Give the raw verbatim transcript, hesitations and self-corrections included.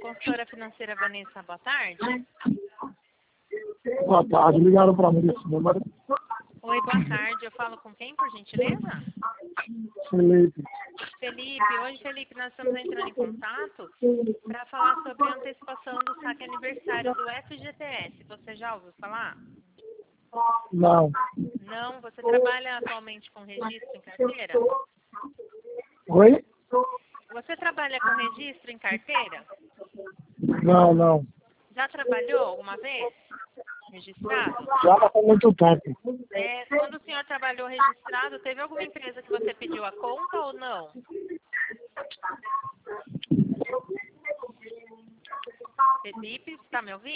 Consultora financeira Vanessa, boa tarde. Boa tarde, ligaram para mim esse número. Oi, boa tarde. Eu falo com quem, por gentileza? Felipe. Felipe. Oi, Felipe. Nós estamos entrando em contato para falar sobre a antecipação do saque aniversário do F G T S. Você já ouviu falar? Não. Não? Você trabalha atualmente com registro em carteira? Oi? Você trabalha com registro em carteira? Não, não. Já trabalhou alguma vez? Registrado? Já há muito tempo. É, quando o senhor trabalhou registrado, teve alguma empresa que você pediu a conta ou não? Felipe, está me ouvindo?